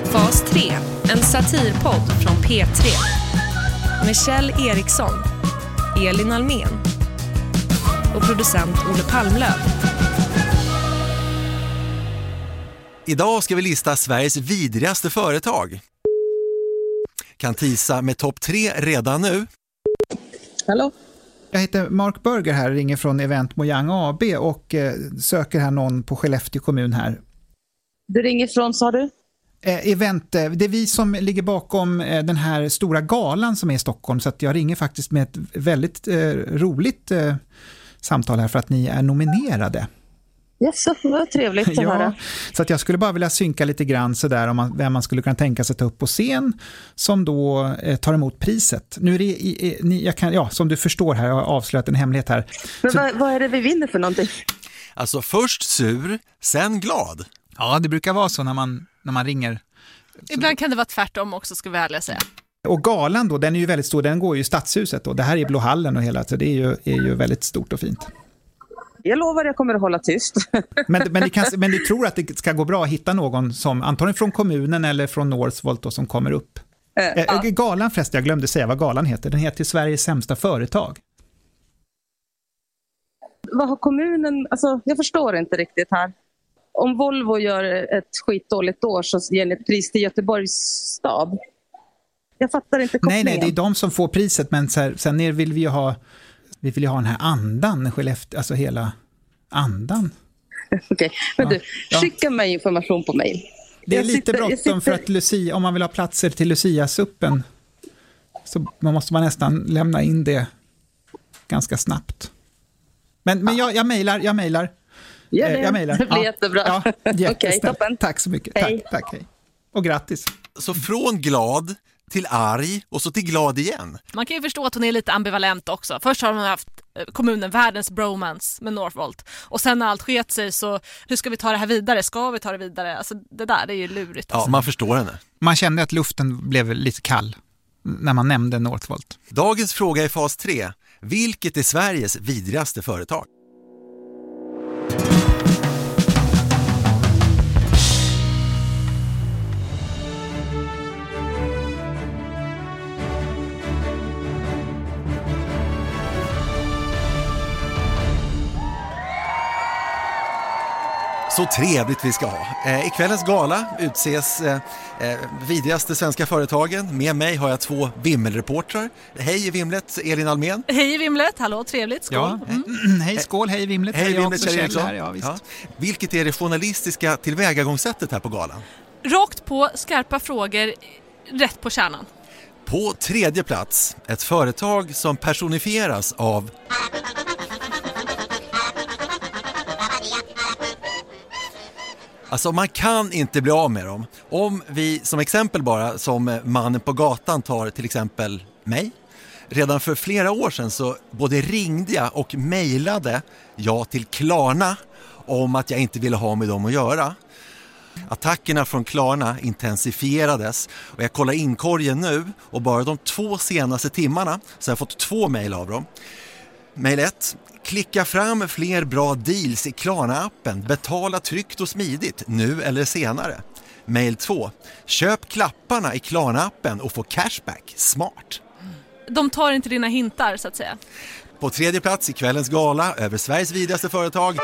Fas 3, en satirpodd från P3. Med Kjell Eriksson, Elin Almen och producent Olle Palmlöv. Idag ska vi lista Sveriges vidrigaste företag. Kan tisa med topp 3 redan nu. Hallå? Jag heter Mark Berger här, ringer från Event Mojang AB och söker här någon på Skellefteå kommun här. Du ringer från, sa du? Event, det är vi som ligger bakom den här stora galan som är i Stockholm, så att jag ringer faktiskt med ett väldigt roligt samtal här för att ni är nominerade. Yes, vad trevligt att höra. Så att jag skulle bara vilja synka lite grann så där om vem man skulle kunna tänka sig ta upp på scen som då tar emot priset. Nu är det som du förstår här, jag har avslöjat en hemlighet här. Men vad är det vi vinner för någonting? Alltså först sur, sen glad. Ja, det brukar vara så när man ringer. Ibland kan det vara tvärtom också, ska vi ärliga säga. Och galan då, den är ju väldigt stor, den går ju i Stadshuset då. Det här är Blå hallen och hela, så det är ju väldigt stort och fint. Jag lovar, jag kommer att hålla tyst. Men du tror att det ska gå bra att hitta någon som antagligen från kommunen eller från Northvolt då, som kommer upp? Galan förresten, jag glömde säga vad galan heter. Den heter Sveriges sämsta företag. Vad har kommunen... Alltså, jag förstår inte riktigt här. Om Volvo gör ett skitdåligt år så ger ni ett pris till Göteborgs stad. Jag fattar inte kopplingen. Nej, det är de som får priset, men sen vill vi ju ha den här andan, alltså hela andan. Okej, men skicka mig information på mejl. Det är lite bråttom för att Lucia, om man vill ha platser till Lucia-suppen så måste man nästan lämna in det ganska snabbt. Men jag mejlar. Ja, jag mejlar. Det blir jättebra. Ja, okej, toppen. Tack så mycket. Hej. Tack, hej. Och grattis. Så från glad till arg och så till glad igen. Man kan ju förstå att hon är lite ambivalent också. Först har hon haft kommunen världens bromance med Northvolt. Och sen när allt sket sig så, hur ska vi ta det här vidare? Ska vi ta det vidare? Alltså det där är ju lurigt. Alltså. Ja, man förstår henne. Man kände att luften blev lite kall när man nämnde Northvolt. Dagens fråga i fas 3. Vilket är Sveriges vidrigaste företag? Så trevligt vi ska ha. I kvällens gala utses vidrigaste svenska företagen. Med mig har jag 2 Vimmelreportrar. Hej i Vimlet, Elin Almen. Hej i Vimlet, hallå, trevligt, skål. Ja. Hej, skål, hej i Vimlet. Hej Vimlet, Kjell Eriksson. Ja, visst. Ja. Vilket är det journalistiska tillvägagångssättet här på galan? Rakt på, skarpa frågor, rätt på kärnan. På 3:e plats, ett företag som personifieras av... Alltså man kan inte bli av med dem. Om vi som exempel bara, som mannen på gatan tar till exempel mig. Redan för flera år sedan så både ringde jag och mejlade jag till Klarna om att jag inte ville ha med dem att göra. Attackerna från Klarna intensifierades och jag kollar inkorgen nu och bara de 2 senaste timmarna så har jag fått 2 mejl av dem. Mejl 1. Klicka fram fler bra deals i Klarna-appen. Betala tryggt och smidigt, nu eller senare. Mail 2. Köp klapparna i Klarna-appen och få cashback. Smart. De tar inte dina hintar, så att säga. På 3:e plats i kvällens gala över Sveriges vidrigaste företag.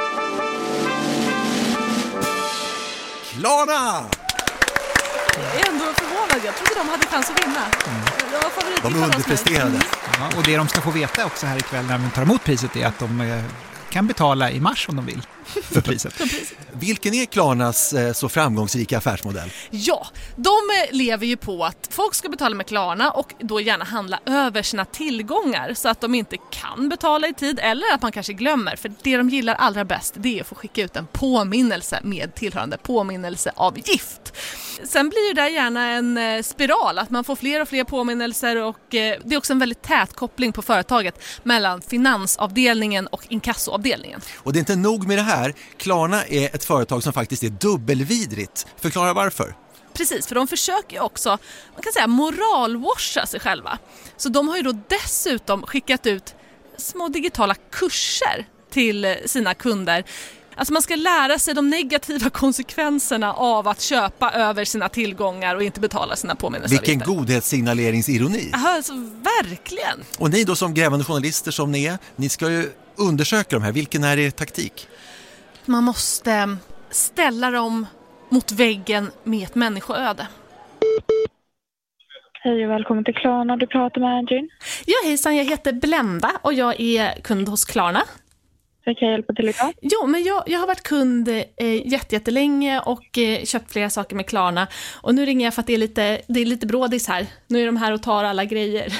Klarna! Jag är ändå förvånad. Jag trodde de hade chans att vinna. De underpresterade. Ja, och det de ska få veta också här ikväll när de tar emot priset är att de kan betala i mars om de vill för priset. Vilken är Klarnas så framgångsrika affärsmodell? Ja, de lever ju på att folk ska betala med Klarna och då gärna handla över sina tillgångar så att de inte kan betala i tid eller att man kanske glömmer. För det de gillar allra bäst, det är att få skicka ut en påminnelse med tillhörande påminnelseavgift. Sen blir ju det gärna en spiral, att man får fler och fler påminnelser och det är också en väldigt tät koppling på företaget mellan finansavdelningen och inkassoavdelningen. Och det är inte nog med det här. Klarna är ett företag som faktiskt är dubbelvidrigt. Förklara varför. Precis, för de försöker ju också, man kan säga, moralwasha sig själva. Så de har ju då dessutom skickat ut små digitala kurser till sina kunder Alltså man ska lära sig de negativa konsekvenserna av att köpa över sina tillgångar och inte betala sina påminnelseavgifter. Vilken godhetssignaleringsironi. Alltså, verkligen. Och ni då som grävande journalister som ni är, ni ska ju undersöka de här. Vilken är er taktik? Man måste ställa dem mot väggen med ett människoöde. Hej och välkommen till Klarna, du pratar med Angie. Ja, hejsan, jag heter Blenda och jag är kund hos Klarna. Jag kan hjälpa till idag. Jo, men jag har varit kund jättelänge och köpt flera saker med Klarna. Och nu ringer jag för att det är lite brådis här. Nu är de här och tar alla grejer.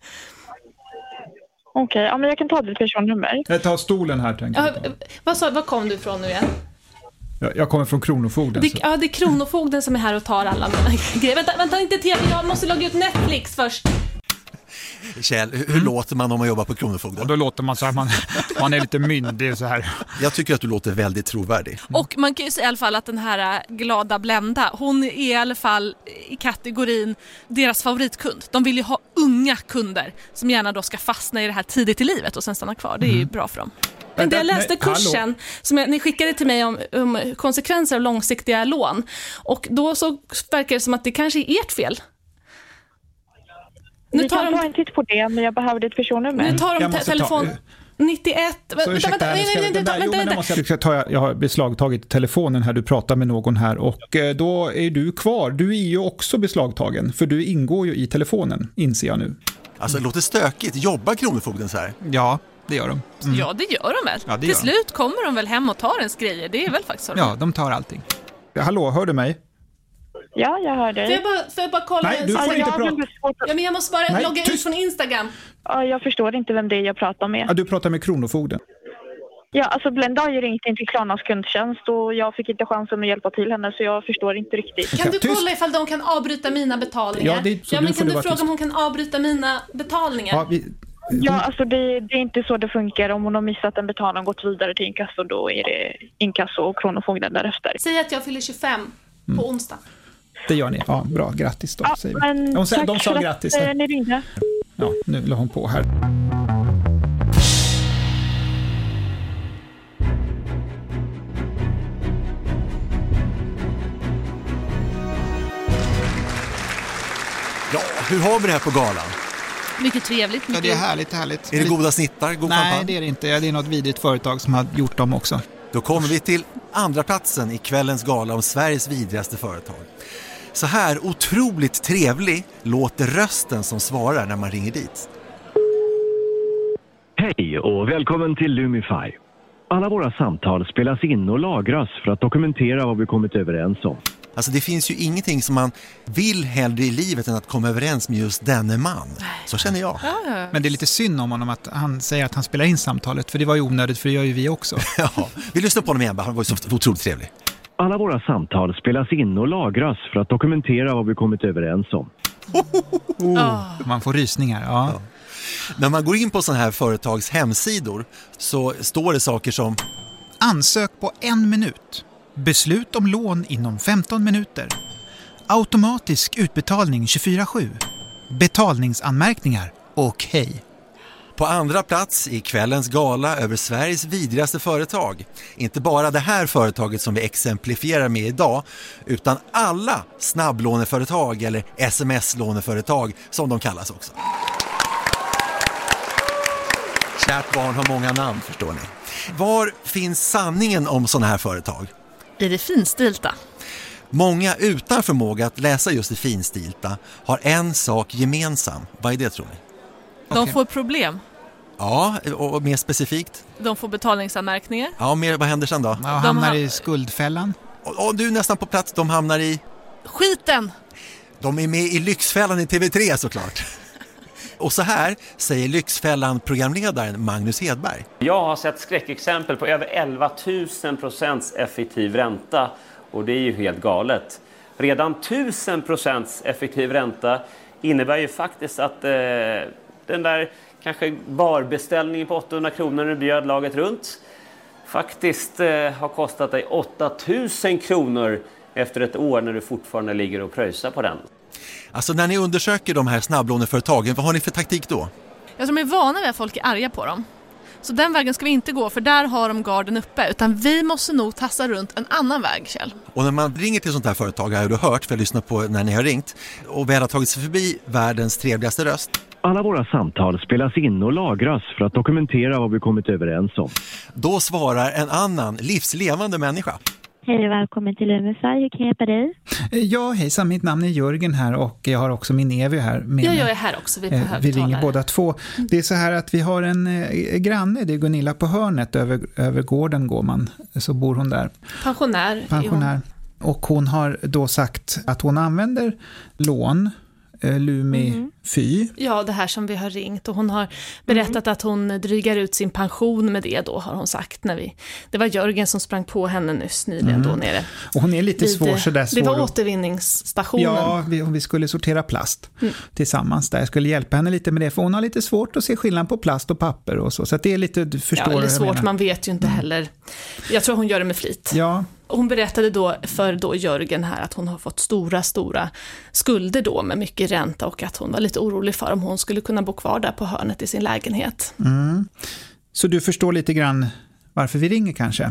Okej, ja, men jag kan ta ditt personnummer. Jag tar stolen här, tänker jag. Vad kom du ifrån nu igen? Jag kommer från Kronofogden. Det är Kronofogden som är här och tar alla mina grejer. Vänta inte TV, jag måste logga ut Netflix först. Kjell, hur låter man om man jobbar på Kronofogden? Och då låter man så här, man är lite myndig så här. Jag tycker att du låter väldigt trovärdig. Och man kan ju säga i alla fall att den här glada Blenda, hon är i alla fall i kategorin deras favoritkund. De vill ju ha unga kunder som gärna då ska fastna i det här tidigt i livet och sen stanna kvar. Det är ju bra för dem. Men jag läste kursen som ni skickade till mig om konsekvenser av långsiktiga lån. Och då så verkar det som att det kanske är ert fel. Vi kan ta en titt på det, men jag behöver ditt personnummer. Nu tar de telefon 91. Jag har beslagtagit telefonen här, du pratar med någon här och då är du kvar. Du är ju också beslagtagen, för du ingår ju i telefonen, inser jag nu. Alltså det låter stökigt. Jobbar Kronofogden så här? Ja, det gör de. Ja, det gör de väl. Ja, till slut kommer de väl hem och tar ens grejer. Det är väl faktiskt så. Ja, de tar allting. Hallå, hör du mig? Ja, jag hör dig. Får jag bara kolla? Nej, du får inte prata. Ja, men jag måste bara logga ut från Instagram. Ja, jag förstår inte vem det är jag pratar med. Ja, du pratar med Kronofogden. Ja, alltså Blenda har ju ringt in till Klarnas kundtjänst och jag fick inte chansen att hjälpa till henne så jag förstår inte riktigt. Kan du kolla ifall de kan avbryta mina betalningar? Ja, men kan du fråga om hon kan avbryta mina betalningar? Ja, alltså det är inte så det funkar. Om hon har missat en betalning och gått vidare till inkasso, då är det inkasso och Kronofogden därefter. Säg att jag fyller 25 på onsdag. Det gör ni. Ja, bra. Grattis då, säger vi. Men de sa grattis. Ni ringde. Ja, nu la hon på här. Ja, hur har vi det här på galan? Mycket trevligt. Ja, det är härligt. Är det goda snittar? God Nej, kampanj? det är det inte. Det är något vidrigt företag som har gjort dem också. Då kommer vi till andra platsen i kvällens gala om Sveriges vidrigaste företag. Så här otroligt trevlig låter rösten som svarar när man ringer dit. Hej och välkommen till Lumify. Alla våra samtal spelas in och lagras för att dokumentera vad vi kommit överens om. Alltså det finns ju ingenting som man vill hellre i livet än att komma överens med just denne man. Så känner jag. Men det är lite synd om honom att han säger att han spelar in samtalet, för det var ju onödigt, för det gör ju vi också. Ja, vi lyssnar på honom igen, han var ju så otroligt trevlig. Alla våra samtal spelas in och lagras för att dokumentera vad vi kommit överens om. Man får rysningar, ja. När man går in på sådana här företags hemsidor så står det saker som: ansök på 1 minut. Beslut om lån inom 15 minuter. Automatisk utbetalning 24/7. Betalningsanmärkningar. Okej. På andra plats i kvällens gala över Sveriges vidrigaste företag. Inte bara det här företaget som vi exemplifierar med idag, utan alla snabblåneföretag eller sms-låneföretag som de kallas också. Kärt barn har många namn, förstår ni. Var finns sanningen om sådana här företag? I det finstilta. Många utan förmåga att läsa just det finstilta har en sak gemensam. Vad är det, tror ni? De får problem. Ja, och mer specifikt? De får betalningsanmärkningar. Ja, mer, vad händer sen då? Ja, hamnar i skuldfällan. Och du är nästan på plats, de hamnar i... skiten! De är med i Lyxfällan i TV3 såklart. Och så här säger Lyxfällan-programledaren Magnus Hedberg. Jag har sett skräckexempel på över 11 000% effektiv ränta och det är ju helt galet. Redan 1000% effektiv ränta innebär ju faktiskt att den där kanske barbeställningen på 800 kronor när du bjöd laget runt faktiskt har kostat dig 8000 kronor efter ett år när du fortfarande ligger och pröjsar på den. Alltså när ni undersöker de här snabblåneföretagen, vad har ni för taktik då? Jag tror de är vana vid att folk är arga på dem. Så den vägen ska vi inte gå, för där har de garden uppe. Utan vi måste nog tassa runt en annan väg, Kjell. Och när man ringer till sånt här företag, har du hört, för jag lyssnar på när ni har ringt, och väl har tagit sig förbi världens trevligaste röst. Alla våra samtal spelas in och lagras för att dokumentera vad vi kommit överens om. Då svarar en annan livslevande människa. Hej och välkommen till Lumify. Hur kan jag hjälpa dig? Ja, hejsan. Mitt namn är Jörgen här och jag har också min Evi här med mig. Jag är här också, vi ringer båda två. Det är så här att vi har en granne, det är Gunilla på hörnet, över gården går man, så bor hon där. Pensionär. Och hon har då sagt att hon använder lån, Lumify. Ja, det här som vi har ringt, och hon har berättat att hon drygar ut sin pension med det då, har hon sagt. Det var Jörgen som sprang på henne nyligen då nere. Och hon är lite svår. Det var återvinningsstationen. Ja, vi skulle sortera plast tillsammans där. Jag skulle hjälpa henne lite med det, för hon har lite svårt att se skillnad på plast och papper och så. Så att det är lite, du förstår. Ja, det är svårt, man vet ju inte heller. Jag tror hon gör det med flit. Ja. Hon berättade då för Jörgen här att hon har fått stora skulder då med mycket ränta, och att hon var lite orolig för om hon skulle kunna bo kvar där på hörnet i sin lägenhet. Så du förstår lite grann varför vi ringer kanske?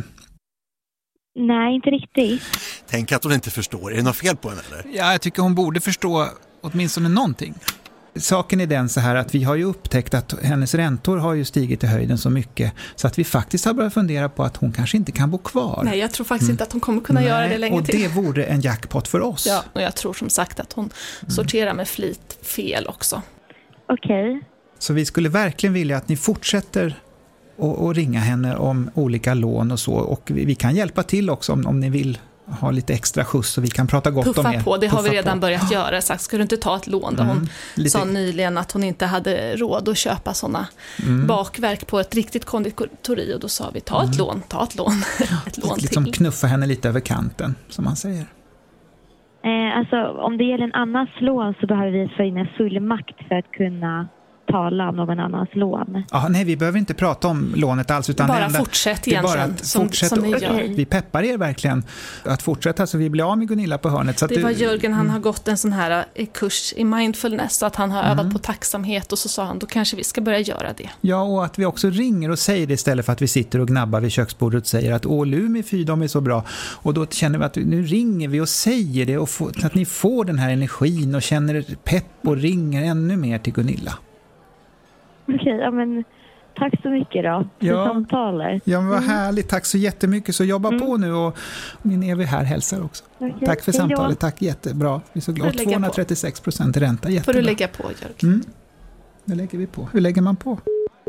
Nej, inte riktigt. Tänk att hon inte förstår. Är det något fel på henne eller? Ja, jag tycker hon borde förstå åtminstone någonting. Saken är den så här att vi har ju upptäckt att hennes räntor har ju stigit i höjden så mycket så att vi faktiskt har börjat fundera på att hon kanske inte kan bo kvar. Nej, jag tror faktiskt inte att hon kommer kunna göra det länge till. Och det vore en jackpot för oss. Ja, och jag tror som sagt att hon sorterar med flit fel också. Okej. Så vi skulle verkligen vilja att ni fortsätter att ringa henne om olika lån och så. Och vi kan hjälpa till också om ni vill ha lite extra skjuts så vi kan prata gott om er. På, det har vi redan börjat göra. Sagt, ska du inte ta ett lån? Då hon sa nyligen att hon inte hade råd att köpa sådana bakverk på ett riktigt konditori, och då sa vi, ta ett lån. Ett lån liksom till. Knuffa henne lite över kanten, som man säger. Alltså, om det gäller en annans lån så behöver vi få in en fullmakt för att kunna tala om någon annans lån. Nej, vi behöver inte prata om lånet alls. Utan bara fortsätt egentligen, som ni gör. Vi peppar er verkligen att fortsätta, så vi blir av med Gunilla på hörnet. Så att det var Jörgen, han har gått en sån här kurs i mindfulness, så att han har övat på tacksamhet, och så sa han, då kanske vi ska börja göra det. Ja, och att vi också ringer och säger det istället för att vi sitter och gnabbar vid köksbordet och säger att Lumify, de är så bra. Och då känner vi att nu ringer vi och säger det, och så att ni får den här energin och känner pepp och ringer ännu mer till Gunilla. Okej, ja men tack så mycket då för samtalet. Ja, men vad härligt. Tack så jättemycket. Så jobba på nu, och min Evi här hälsar också. Okay, tack för samtalet. Tack, jättebra. Vi är så glada. 236% ränta, jättebra. Får du lägga på, Jörgen? Det lägger vi på. Hur lägger man på?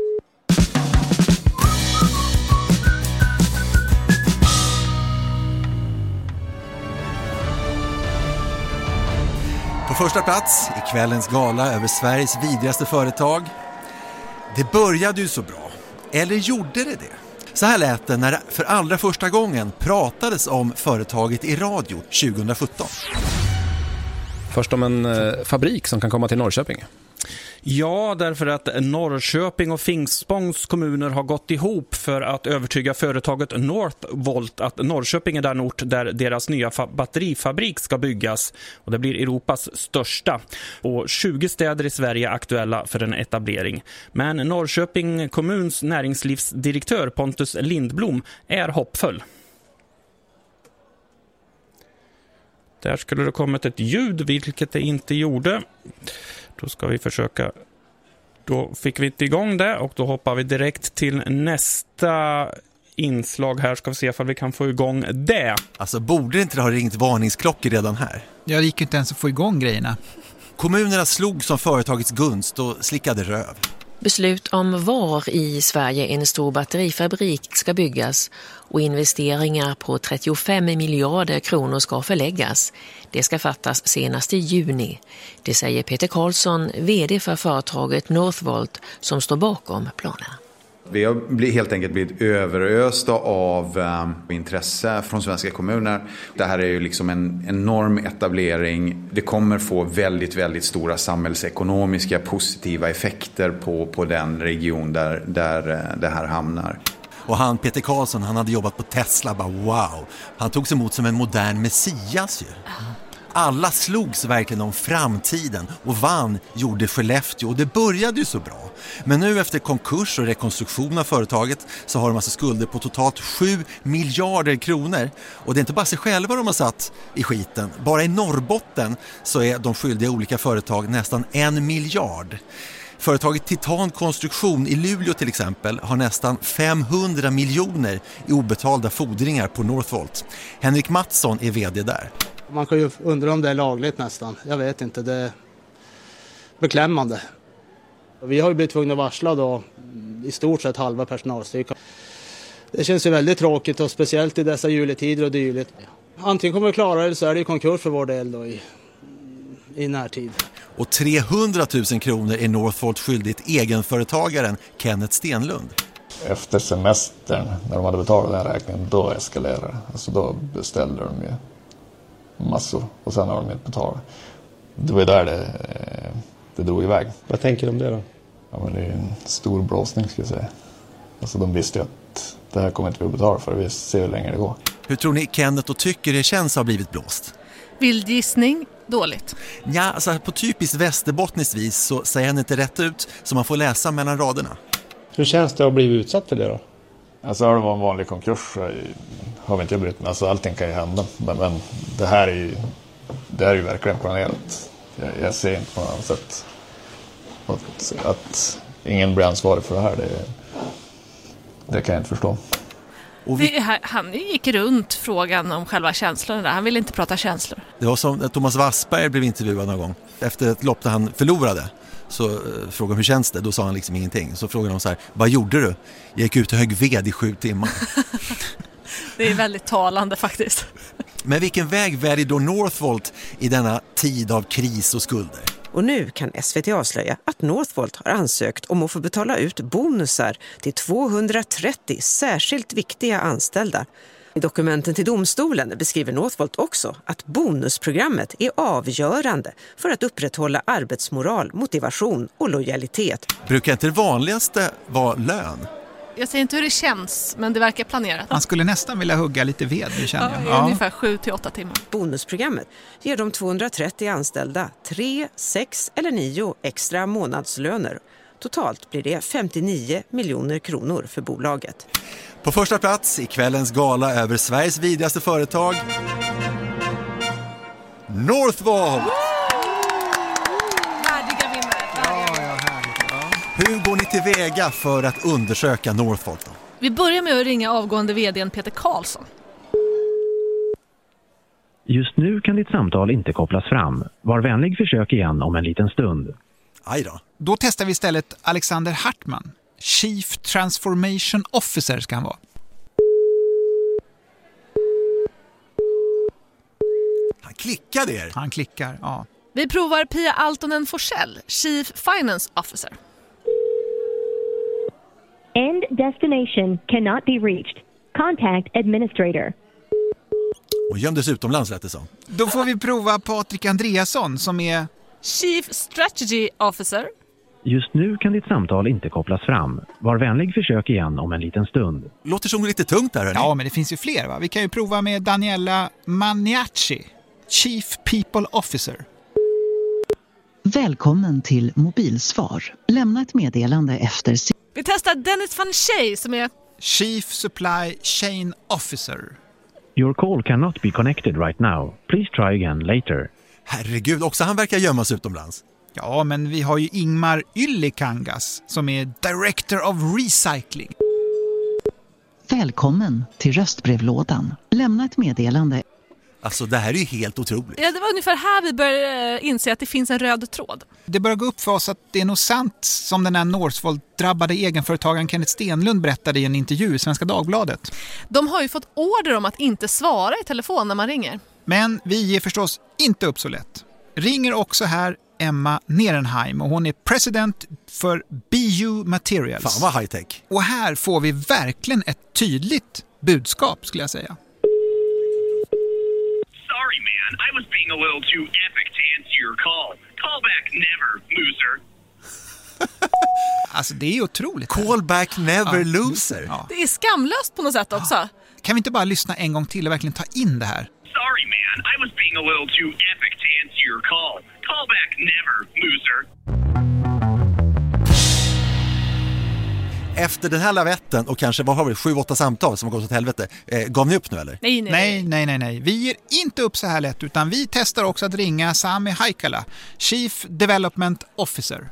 På första plats i kvällens gala över Sveriges vidrigaste företag. Det började ju så bra. Eller gjorde det? Så här lät det när det för allra första gången pratades om företaget i radio 2017. Först om en fabrik som kan komma till Norrköping. Ja, därför att Norrköping och Finspångs kommuner har gått ihop för att övertyga företaget Northvolt att Norrköping är den ort där deras nya batterifabrik ska byggas, och det blir Europas största. Och 20 städer i Sverige är aktuella för en etablering. Men Norrköping kommuns näringslivsdirektör Pontus Lindblom är hoppfull. Där skulle det kommit ett ljud, vilket det inte gjorde. Då ska vi försöka. Då fick vi inte igång det, och då hoppar vi direkt till nästa inslag här. Ska vi se om vi kan få igång det. Alltså, borde inte det ha ringt varningsklockor redan här? Jag gick inte ens att få igång grejerna. Kommunerna slog som företagets gunst och slickade röv. Beslut om var i Sverige en stor batterifabrik ska byggas och investeringar på 35 miljarder kronor ska förläggas. Det ska fattas senast i juni. Det säger Peter Karlsson, vd för företaget Northvolt, som står bakom planerna. Vi har helt enkelt blivit överösta av intresse från svenska kommuner. Det här är ju liksom en enorm etablering. Det kommer få väldigt, väldigt stora samhällsekonomiska positiva effekter på den region där det här hamnar. Och han, Peter Karlsson, han hade jobbat på Tesla, bara wow. Han togs emot som en modern messias ju. Alla slogs verkligen om framtiden och vann gjorde Skellefteå och det började ju så bra. Men nu efter konkurs och rekonstruktion av företaget så har de alltså skulder på totalt 7 miljarder kronor. Och det är inte bara sig själva de har satt i skiten. Bara i Norrbotten så är de skyldiga olika företag nästan 1 miljard. Företaget Titan Konstruktion i Luleå till exempel har nästan 500 miljoner i obetalda fordringar på Northvolt. Henrik Mattsson är vd där. Man kan ju undra om det är lagligt nästan. Jag vet inte, det är beklämmande. Vi har ju blivit tvungna att varsla då i stort sett halva personalstyrkan. Det känns ju väldigt tråkigt och speciellt i dessa juletider och dylikt. Antingen kommer vi klara det eller så är det konkurs för vår del då i närtid. Och 300 000 kronor är Northvolt skyldigt egenföretagaren Kenneth Stenlund. Efter semestern, när de hade betalat den räkningen, då eskalerade det. Alltså då beställde de ju massor och sen har de inte betalat. Det var där det drog iväg. Vad tänker du om det då? Ja, men det är en stor blåsning skulle jag säga. Alltså de visste ju att det här kommer inte vi betala för, vi ser hur länge det går. Hur tror ni Kenneth och tycker det känns ha blivit blåst? Vild gissning, dåligt. Ja, alltså på typiskt västerbottniskt vis så säger han inte rätt ut så man får läsa mellan raderna. Hur känns det att bli utsatt för det då? Alltså har det varit en vanlig konkurs så har vi inte brytt mig. Alltså allting kan ju hända. Men det här är ju verkligen planerat. Jag ser inte på något sätt att ingen blir ansvarig för det här. Det kan jag inte förstå. Han gick runt frågan om själva känslorna där. Han ville inte prata känslor. Det var som Thomas Wassberg blev intervjuad någon gång. Efter ett lopp där han förlorade så frågade hur känns det? Då sa han liksom ingenting. Så frågade de så här, vad gjorde du? Jag gick ut och högg ved i 7 timmar. Det är väldigt talande faktiskt. Men vilken väg väljer då Northvolt i denna tid av kris och skulder? Och nu kan SVT avslöja att Northvolt har ansökt om att få betala ut bonusar till 230 särskilt viktiga anställda. I dokumenten till domstolen beskriver Northvolt också att bonusprogrammet är avgörande för att upprätthålla arbetsmoral, motivation och lojalitet. Brukar inte det vanligaste vara lön? Jag säger inte hur det känns, men det verkar planerat. Man skulle nästan vilja hugga lite ved, det känner jag. Ja, ungefär 7-8 timmar. Bonusprogrammet ger de 230 anställda 3, 6 eller 9 extra månadslöner. Totalt blir det 59 miljoner kronor för bolaget. På första plats i kvällens gala över Sveriges vidrigaste företag, Northvolt! Värdiga vinnare. Hur går ni tillväga för att undersöka Northvolt då? Vi börjar med att ringa avgående vd:n Peter Karlsson. Just nu kan ditt samtal inte kopplas fram. Var vänlig försök igen om en liten stund. Aj då. Då testar vi istället Alexander Hartman. Chief Transformation Officer ska han vara. Han klickar där. Han klickar, ja. Vi provar Pia Altonen Forsell, Chief Finance Officer. End destination cannot be reached. Contact administrator. Och gömdes utomlands lät det så. Då får vi prova Patrik Andreasson som är Chief Strategy Officer. Just nu kan ditt samtal inte kopplas fram. Var vänlig försök igen om en liten stund. Låter som lite tungt där, hörni. Ja, men det finns ju fler va? Vi kan ju prova med Daniela Maniaci, Chief People Officer. Välkommen till mobilsvar. Lämna ett meddelande efter... Vi testar Dennis van Schey som är Chief Supply Chain Officer. Your call cannot be connected right now. Please try again later. Herregud, också han verkar gömmas utomlands. Ja, men vi har ju Ingmar Yllikangas som är Director of Recycling. Välkommen till röstbrevlådan. Lämna ett meddelande. Alltså det här är ju helt otroligt. Ja, det var ungefär här vi började inse att det finns en röd tråd. Det börjar gå upp för oss att det är nog sant som den här Northvolt-drabbade egenföretagaren Kenneth Stenlund berättade i en intervju i Svenska Dagbladet. De har ju fått order om att inte svara i telefon när man ringer. Men vi ger förstås inte upp så lätt. Ringer också här Emma Nerenheim och hon är president för BU Materials. Fan vad high-tech. Och här får vi verkligen ett tydligt budskap skulle jag säga. Sorry man, I was being a little too epic to answer your call. Call back never, loser. Alltså det är otroligt. Call back never, loser. Ja. Det är skamlöst på något sätt också. Kan vi inte bara lyssna en gång till och verkligen ta in det här? Sorry man, I was being being a little too epic to answer your call. Call back never, loser. Efter den här lavetten och kanske, 7-8 samtal som har gått åt helvete, gav ni upp nu eller? Nej. Vi ger inte upp så här lätt, utan vi testar också att ringa Sami Haikala, Chief Development Officer.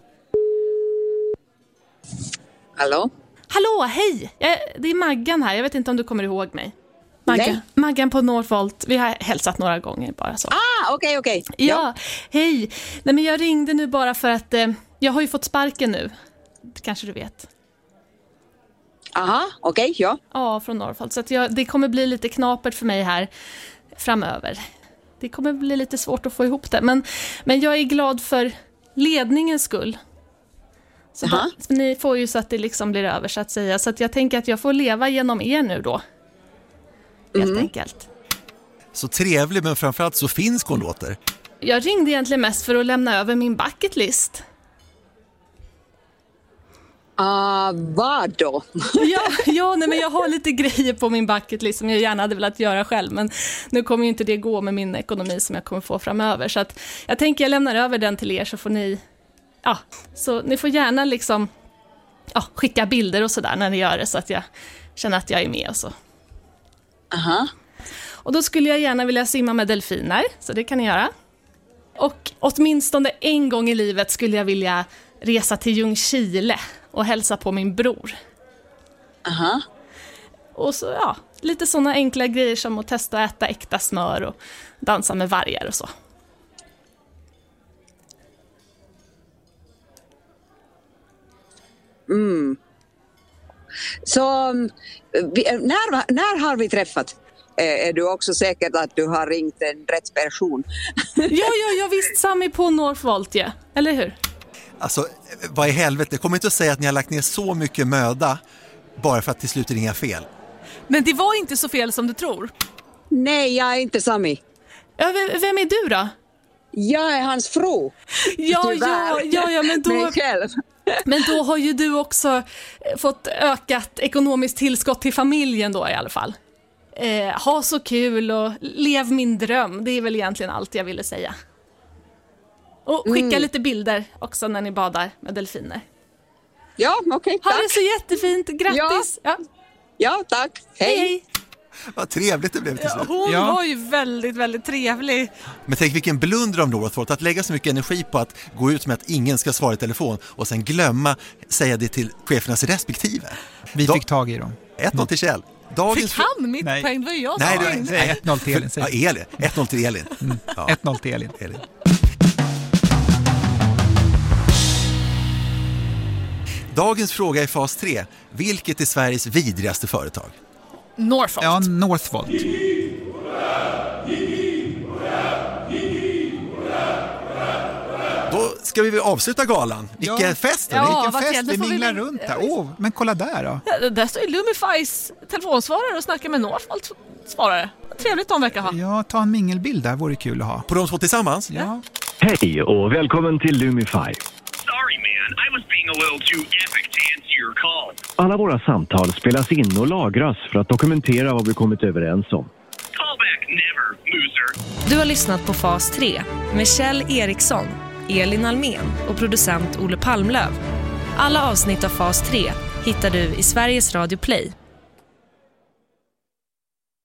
Hallå, hej! Det är Maggan här, jag vet inte om du kommer ihåg mig. Nej. Maggan på Northvolt, vi har hälsat några gånger bara så. Okej. Ja, hej. Nej, men jag ringde nu bara för att jag har ju fått sparken nu. Kanske du vet. Okej. Ja, från Northvolt. Så att det kommer bli lite knapert för mig här framöver. Det kommer bli lite svårt att få ihop det. Men jag är glad för ledningens skull. Så ni får ju så att det liksom blir över så att säga. Så att jag tänker att jag får leva genom er nu då. Helt enkelt. Så trevlig, men framförallt så finsk hon låter. Jag ringde egentligen mest för att lämna över min bucketlist. Vad då? Nej, men jag har lite grejer på min bucketlist som jag gärna hade velat göra själv. Men nu kommer ju inte det gå med min ekonomi som jag kommer få framöver. Så att jag tänker jag lämnar över den till er så får ni... Ja, så ni får gärna liksom skicka bilder och sådär när ni gör det så att jag känner att jag är med och så. Och då skulle jag gärna vilja simma med delfiner, så det kan ni göra. Och åtminstone en gång i livet skulle jag vilja resa till Ljungskile och hälsa på min bror. Och så lite sådana enkla grejer som att testa att äta äkta smör och dansa med vargar och så. Så när har vi träffat? Är du också säker att du har ringt en rätt person? Ja, visst, Sami på Northvolt, ja. Eller hur? Alltså, vad i helvete? Kommer inte att säga att ni har lagt ner så mycket möda bara för att till slut ringa fel. Men det var inte så fel som du tror. Nej, jag är inte Sami. Vem är du då? Jag är hans fru. Ja, men då... Mig själv. Men då har ju du också fått ökat ekonomiskt tillskott till familjen då i alla fall. Ha så kul och lev min dröm. Det är väl egentligen allt jag ville säga. Och skicka lite bilder också när ni badar med delfiner. Ja, okej, tack. Ha det så jättefint. Grattis. Ja, tack. Hej. Vad trevligt det blev till slut. Hon var ju väldigt, väldigt trevlig. Men tänk vilken blunder om Northvolt att lägga så mycket energi på att gå ut med att ingen ska svara i telefon och sen glömma säga det till chefernas respektive. Vi fick tag i dem. 1-0 till Kjell. Fick han mitt poäng? Det var ju jag som Nej, 1-0 till Elin. Ja, Elin. 1-0 till Elin. 1-0 till Elin. Dagens fråga i fas 3. Vilket är Sveriges vidrigaste företag? Northvolt. Ja, Northvolt. Då ska vi väl avsluta galan. Vilken fest! Ja, vilken fest, vi minglar runt här. Men kolla där då. Där står ju Lumifys telefonsvarare och snackar med Northvolt svarare. Trevligt de verkar ha. Ja, ta en mingelbild där, vore kul att ha. På de två tillsammans? Ja. Hej och välkommen till Lumify. Sorry man, I was being a little too epic to answer your call. Alla våra samtal spelas in och lagras för att dokumentera vad vi kommit överens om. Call back never, loser. Du har lyssnat på fas 3 med Kjell Eriksson, Elin Almen och producent Olle Palmlöv. Alla avsnitt av fas 3 hittar du i Sveriges Radio Play.